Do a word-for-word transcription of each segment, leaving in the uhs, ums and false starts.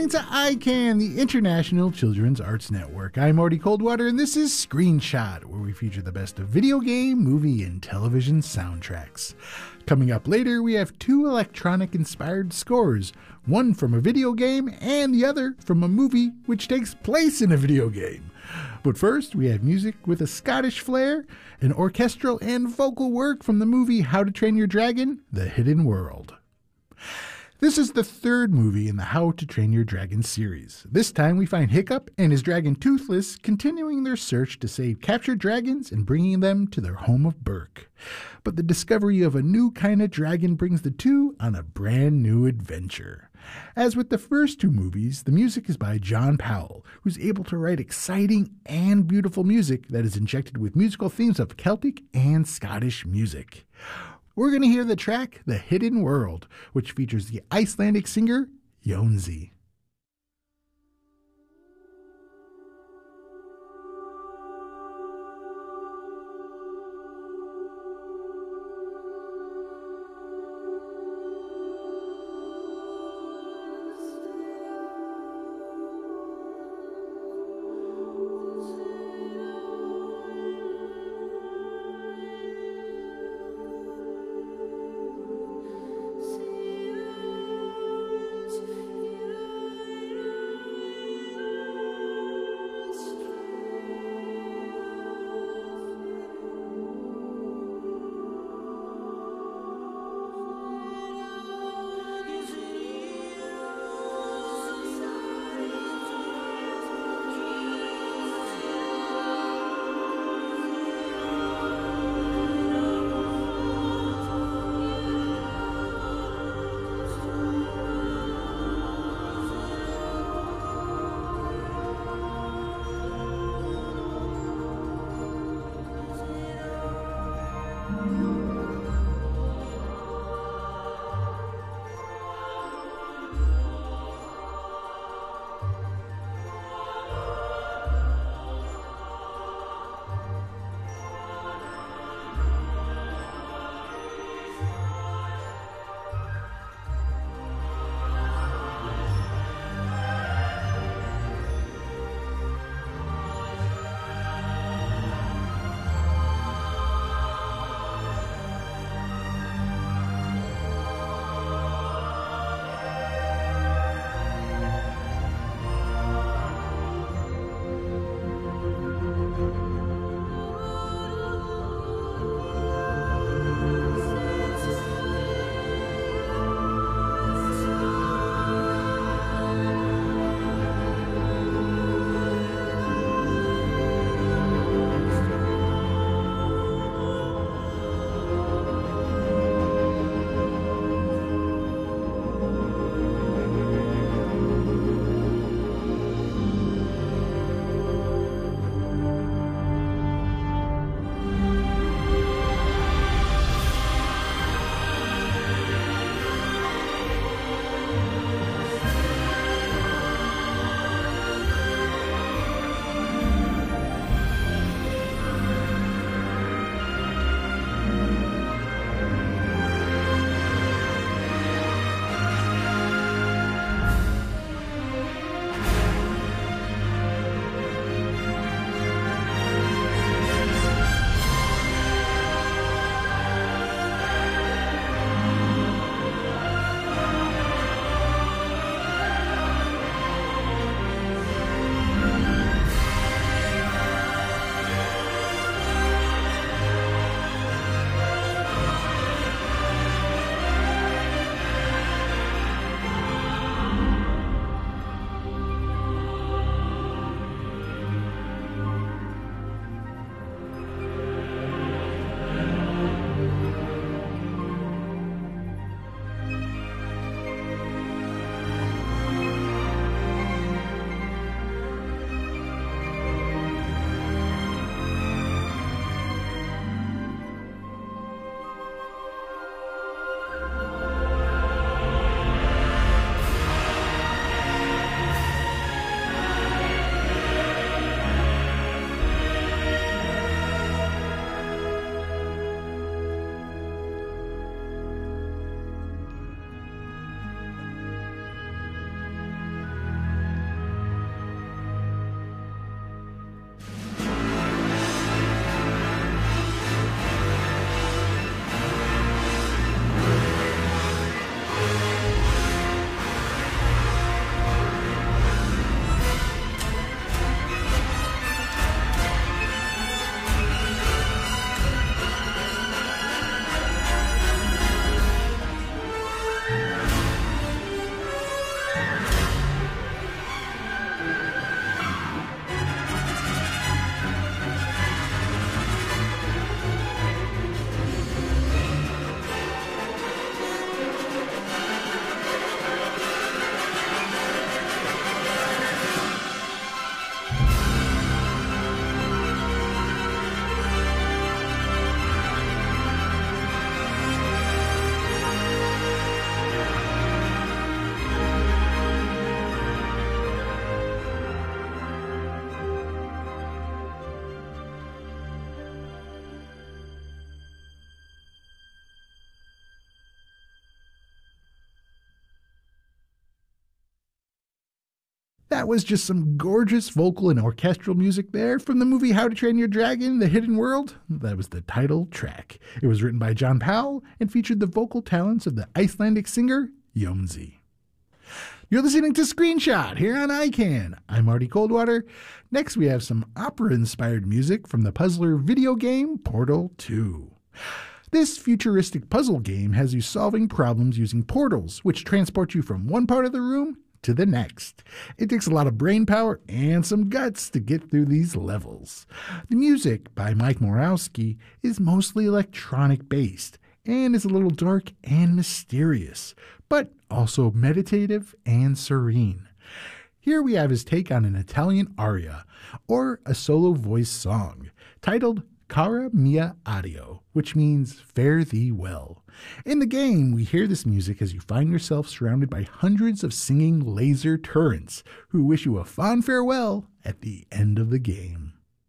listening to I CAN, the International Children's Arts Network. I'm Marty Coldwater, and this is Screenshot, where we feature the best of video game, movie, and television soundtracks. Coming up later, we have two electronic-inspired scores, one from a video game and the other from a movie which takes place in a video game. But first, we have music with a Scottish flair, an orchestral and vocal work from the movie How to Train Your Dragon: The Hidden World. This is the third movie in the How to Train Your Dragon series. This time we find Hiccup and his dragon Toothless continuing their search to save captured dragons and bringing them to their home of Berk. But the discovery of a new kind of dragon brings the two on a brand new adventure. As with the first two movies, the music is by John Powell, who's able to write exciting and beautiful music that is injected with musical themes of Celtic and Scottish music. We're going to hear the track The Hidden World, which features the Icelandic singer Jónsi. See you. That was just some gorgeous vocal and orchestral music there from the movie How to Train Your Dragon: The Hidden World. That was the title track. It was written by John Powell and featured the vocal talents of the Icelandic singer Jónsi. You're listening to Screenshot here on I CAN. I'm Marty Coldwater. Next we have some opera-inspired music from the puzzler video game Portal two. This futuristic puzzle game has you solving problems using portals, which transport you from one part of the room to the next. It takes a lot of brain power and some guts to get through these levels. The music by Mike Morawski is mostly electronic based and is a little dark and mysterious, but also meditative and serene. Here we have his take on an Italian aria, or a solo voice song, titled Cara Mia Addio, which means Fare Thee Well. In the game, we hear this music as you find yourself surrounded by hundreds of singing laser turrets who wish you a fond farewell at the end of the game.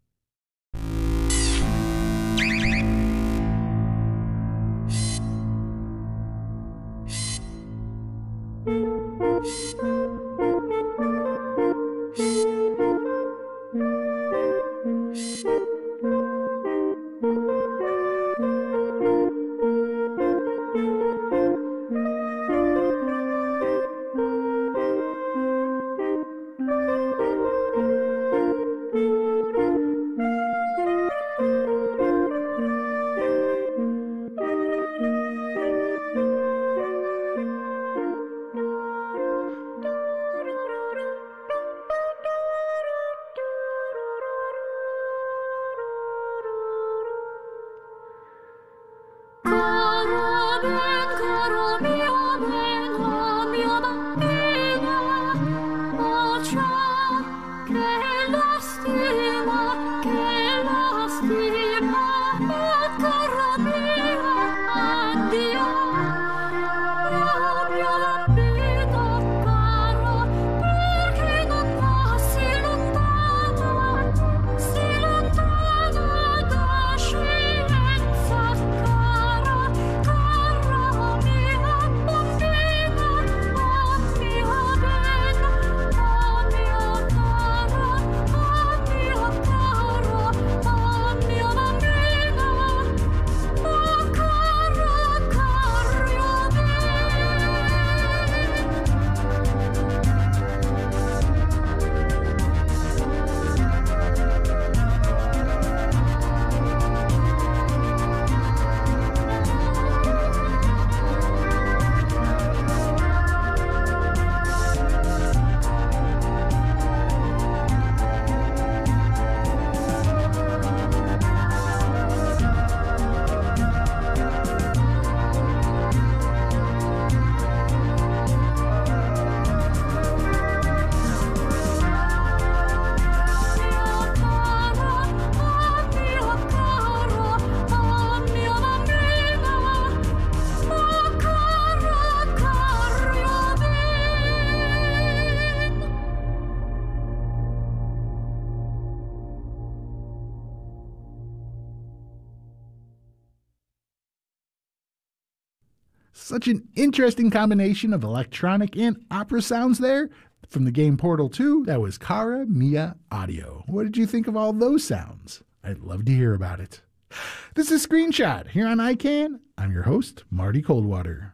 Such an interesting combination of electronic and opera sounds there. From the game Portal two, that was Cara Mia Addio. What did you think of all those sounds? I'd love to hear about it. This is Screenshot here on I CAN. I'm your host, Marty Coldwater.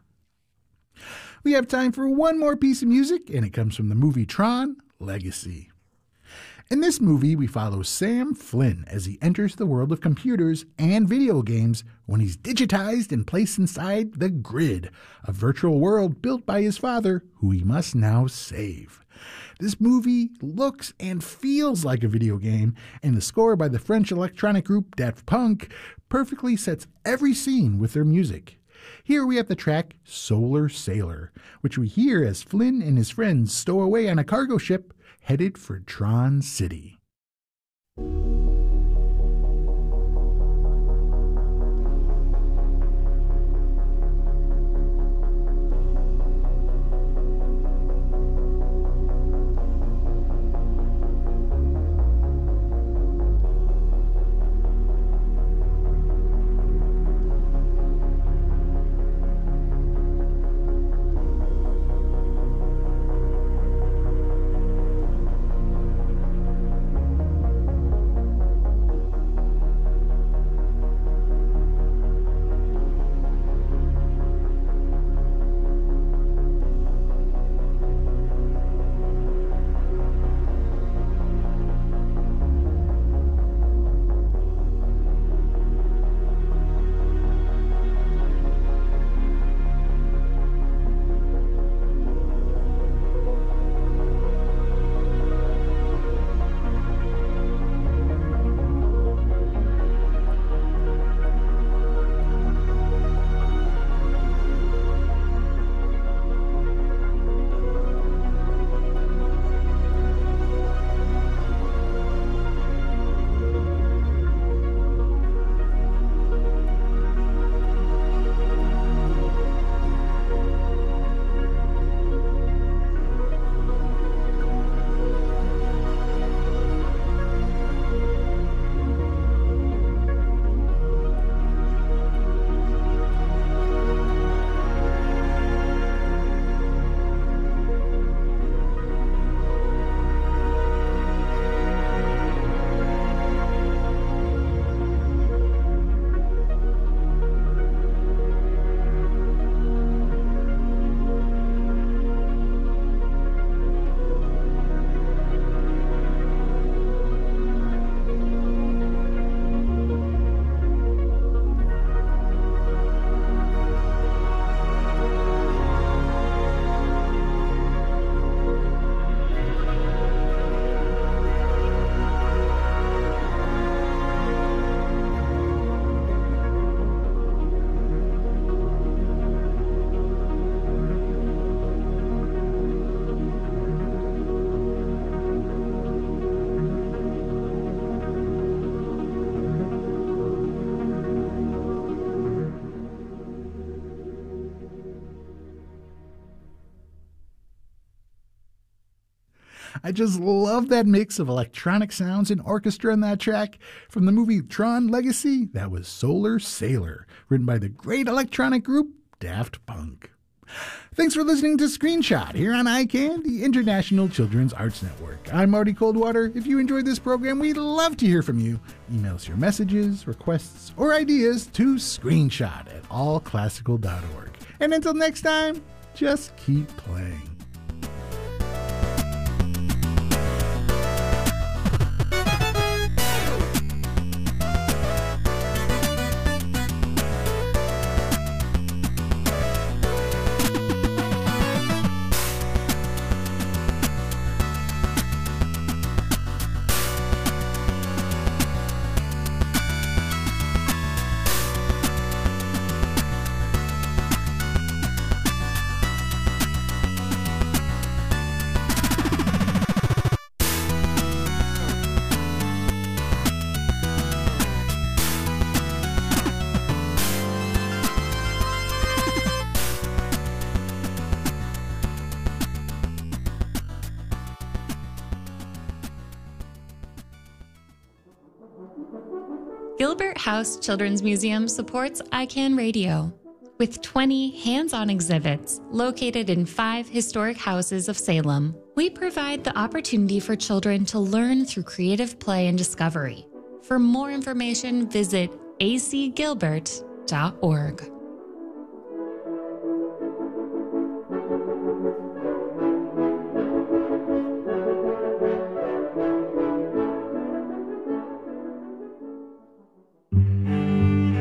We have time for one more piece of music, and it comes from the movie Tron Legacy. In this movie, we follow Sam Flynn as he enters the world of computers and video games when he's digitized and placed inside the Grid, a virtual world built by his father, who he must now save. This movie looks and feels like a video game, and the score by the French electronic group Daft Punk perfectly sets every scene with their music. Here we have the track Solar Sailor, which we hear as Flynn and his friends stow away on a cargo ship headed for Tron City. I just love that mix of electronic sounds and orchestra in that track. From the movie Tron Legacy, that was Solar Sailor, written by the great electronic group Daft Punk. Thanks for listening to Screenshot here on I CAN, the International Children's Arts Network. I'm Marty Coldwater. If you enjoyed this program, we'd love to hear from you. Email us your messages, requests, or ideas to screenshot at all classical dot org. And until next time, just keep playing. Gilbert House Children's Museum supports I CAN Radio. With twenty hands-on exhibits located in five historic houses of Salem, we provide the opportunity for children to learn through creative play and discovery. For more information, visit a c gilbert dot org.